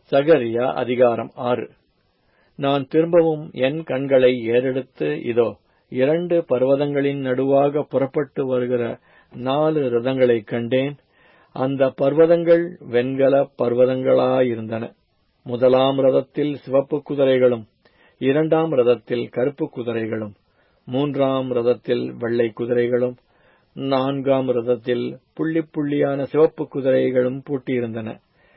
சகரியா அதிகாரம் 6. நான் திரும்பவும் என் கண்களை ஏறெடுத்து, இதோ 2 பர்வதங்களின் நடுவாக புறப்பட்டு வருகிற 4 இரதங்களைக் கண்டேன். அந்த பர்வதங்கள் வெண்கல பர்வதங்களாயிருந்தன. முதலாம் இரதத்தில் சிவப்பு குதிரைகளும், 2ஆம் இரதத்தில் கருப்பு குதிரைகளும், 3ஆம் இரதத்தில் வெள்ளை குதிரைகளும், 4ஆம் இரதத்தில் புள்ளி புள்ளியான சிவப்பு குதிரைகளும் பூட்டியிருந்தன.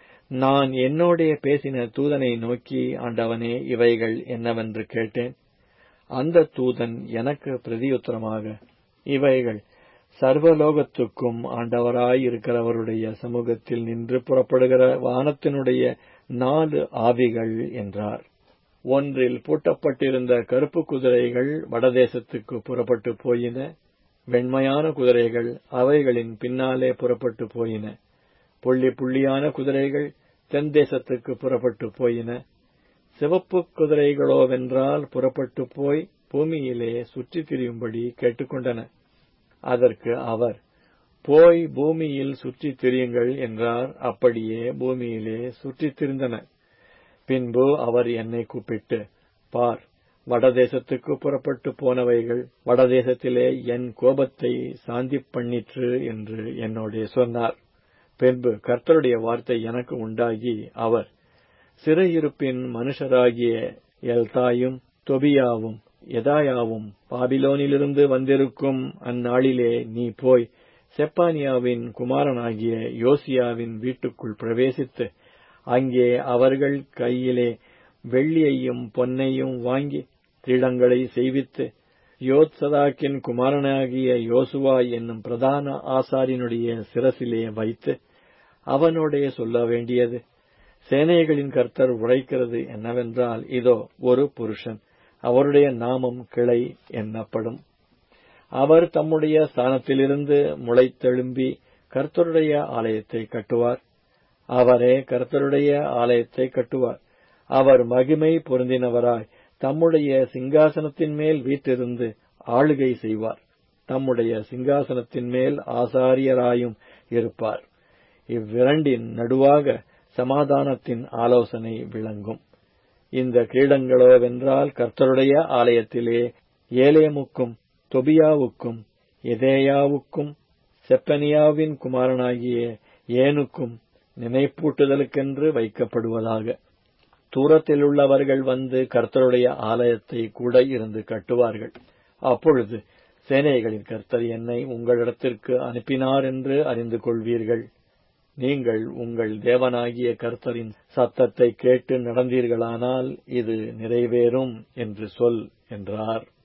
நான் என்னோடே பேசின தூதனை நோக்கி, ஆண்டவனே, இவைகள் என்னவென்று கேட்டேன். அந்த தூதன் எனக்கு பிரதியுத்தரமாக, இவைகள் சர்வலோகத்துக்கும் ஆண்டவராயிருக்கிறவருடைய சமூகத்தில் நின்று புறப்படுகிற வானத்தினுடைய 4 ஆவிகள் என்றார். ஒன்றில் பூட்டப்பட்டிருந்த கருப்பு குதிரைகள் வடதேசத்துக்கு புறப்பட்டு போயின. வெண்மையான குதிரைகள் அவைகளின் பின்னாலே புறப்பட்டு போயின. புள்ளி புள்ளியான குதிரைகள் தென் தேசத்துக்கு புறப்பட்டு போயின. சிவப்பு குதிரைகளோவென்றால் புறப்பட்டு போய் பூமியிலே சுற்றித் திரியும்படி கேட்டுக்கொண்டன. அதற்கு அவர், போய் பூமியில் சுற்றித் திரியுங்கள் என்றார். அப்படியே பூமியிலே சுற்றித் திரிந்தன. பின்பு அவர் என்னை கூப்பிட்டு, பார், வடதேசத்துக்கு புறப்பட்டு போனவைகள் வடதேசத்திலே என் கோபத்தை சாந்தி பண்ணிற்று என்று என்னோடே சொன்னார். பின்பு கர்த்தருடைய வார்த்தை எனக்கு உண்டாகி, அவர், சிறையிருப்பின் மனுஷராகிய எல்தாயும் தொபியாவும் எதாயாவும் பாபிலோனிலிருந்து வந்திருக்கும் அந்நாளிலே நீ போய் செப்பனியாவின் குமாரனாகிய யோசியாவின் வீட்டுக்குள் பிரவேசித்து, அங்கே அவர்கள் கையிலே வெள்ளியையும் பொன்னையும் வாங்கி கிரீடங்களை செய்வித்து, யோத்சதாக்கின் குமாரனாகிய யோசுவா என்னும் பிரதான ஆசாரியனுடைய சிரசிலே வைத்து, அவனோடே சொல்ல வேண்டியது, சேனைகளின் கர்த்தர் உரைக்கிறது என்னவென்றால், இதோ ஒரு புருஷன், அவருடைய நாமம் கிளை என்னப்படும். அவர் தம்முடைய ஸ்தானத்திலிருந்து முளைத்தெழும்பி கர்த்தருடைய ஆலயத்தை கட்டுவார். அவரே கர்த்தருடைய ஆலயத்தை கட்டுவார். அவர் மகிமை பொருந்தினவராய் தம்முடைய சிங்காசனத்தின் மேல் வீற்றிருந்து ஆளுகை செய்வார். தம்முடைய சிங்காசனத்தின் மேல் ஆசாரியராயும் இருப்பார். இவ்விரண்டின் நடுவாக சமாதானத்தின் ஆலோசனை விளங்கும். இந்த கிரீடங்களோவென்றால் கர்த்தருடைய ஆலயத்திலே ஏலேமுக்கும் தொபியாவுக்கும் எதேயாவுக்கும் செப்பனியாவின் குமாரனாகிய ஏனுக்கும் நினைப்பூட்டுதலுக்கென்று வைக்கப்படுவதாக. தூரத்திலுள்ளவர்கள் வந்து கர்த்தருடைய ஆலயத்தை கூட இருந்து கட்டுவார்கள். அப்பொழுது சேனைகளின் கர்த்தர் என்னை உங்களிடத்திற்கு அனுப்பினார் என்று அறிந்து கொள்வீர்கள். நீங்கள் உங்கள் தேவனாகிய கர்த்தரின் சத்தத்தை கேட்டு நடந்தீர்களானால் இது நிறைவேறும் என்று சொல் என்றார்.